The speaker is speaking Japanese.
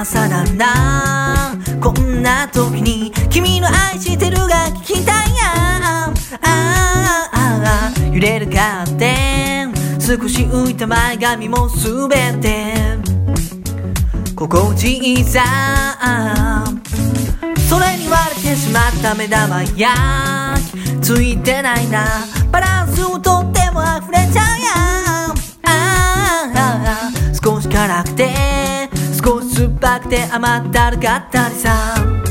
今さらなこんな時に君の愛してるが聞きたいや揺れるカーテン少し浮いた前髪もすべて心地いいさそれに割れてしまった目玉やついてないなバランスをとっても溢れちゃうや少し辛くて少し酸っぱくて甘ったるかったりさ